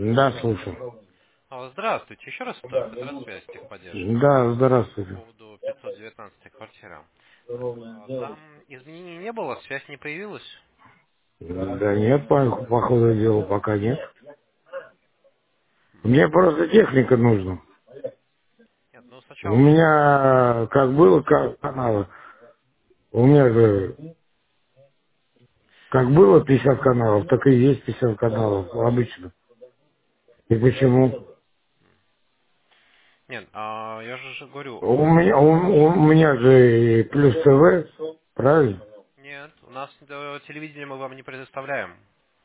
Да, слушаю. Здравствуйте, еще раз это Петросвязь, техподдержка. Да, По здравствуйте. поводу 519 квартиры. Там изменений не было, связь не появилась? Да нет, по ходу дела пока нет. Мне просто техника нужна. Нет, ну У сначала нужно... меня как было каналы, у меня же как было 50 каналов, так и есть 50 каналов обычно. И почему? Нет, я же говорю, У меня же и плюс ТВ, правильно? нет, у нас телевидение мы вам не предоставляем.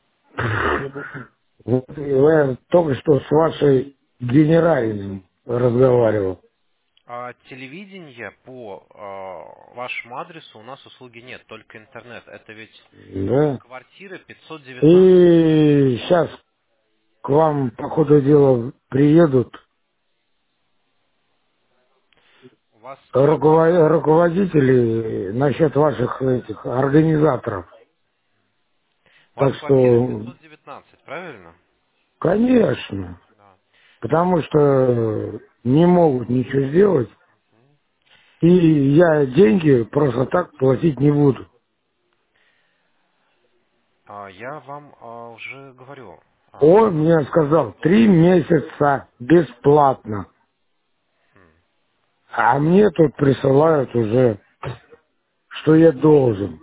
Вот я только что с вашей генеральным разговаривал. А телевидение по вашему адресу у нас услуги нет, только интернет. Это ведь Да. квартира 519. И сейчас к вам, по ходу дела, приедут У вас сейчас руководители насчет ваших этих организаторов. у вас Так квартира что, 519, правильно? конечно, Да. потому что не могут ничего сделать, и я деньги просто так платить не буду. Я вам уже говорю. Он мне сказал, 3 месяца бесплатно, а мне тут присылают уже, что я должен.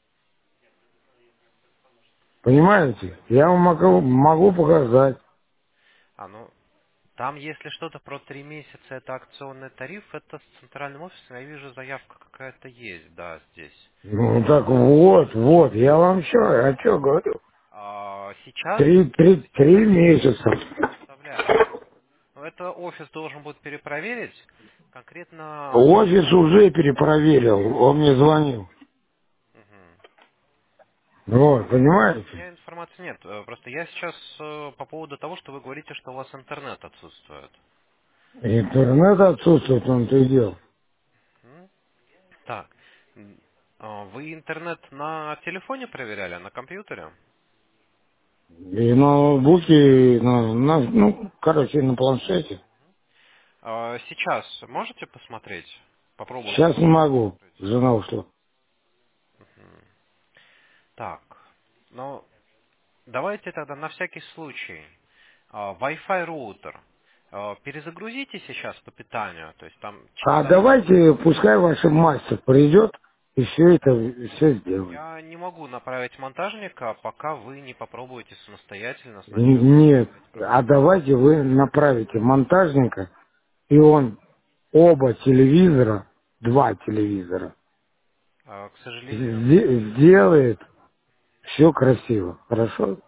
Понимаете? Я вам могу показать. Ну, там, если что-то про 3 месяца, это акционный тариф, это с центральным офисом, я вижу, заявка какая-то есть, да, здесь. Ну так вот, я вам что говорю? Сейчас Три месяца. предоставляем. Но это офис должен будет перепроверить. Конкретно... Офис уже перепроверил, он мне звонил. Мгм. Вот, У понимаете? меня информации нет. Просто я сейчас по поводу того, что вы говорите, что у вас интернет отсутствует. Интернет отсутствует, он то и дело. М? Так. Вы интернет на телефоне проверяли, на компьютере? И ноутбуки, ну, короче, на планшете. Сейчас можете посмотреть? Попробовать Сейчас не могу, открыть. жена ушла. Мгм. Так. Ну, давайте тогда на всякий случай. Wi-Fi роутер. Перезагрузите сейчас по питанию. То есть там А чисто... давайте, пускай ваш мастер придет и все сделает. Я не могу направить монтажника, пока вы не попробуете самостоятельно сначала Нет, установить а программу. давайте вы направите монтажника, и он оба телевизора, 2 телевизора, К сожалению, сделает все красиво. Хорошо?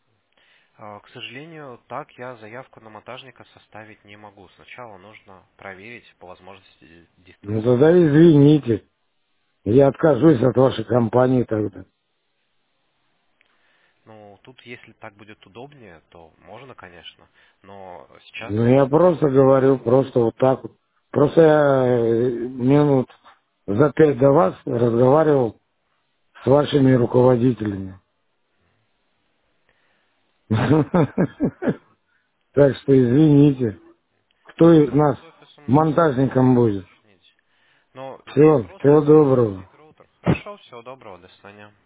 так я заявку на монтажника составить не могу. Сначала нужно проверить по возможности Ну дистанционно. тогда извините, я откажусь от вашей компании тогда. Ну, тут, если так будет удобнее, то можно, конечно. Но сейчас... Ну я просто говорю, просто вот так вот. Просто я минут за 5 до вас разговаривал с вашими руководителями. Так что извините, кто из Хорошо, нас с офисом нужно монтажником будет. уточнить. Но здесь Все, просто всего нужно доброго. установить роутер. Хорошо, всего доброго, до свидания.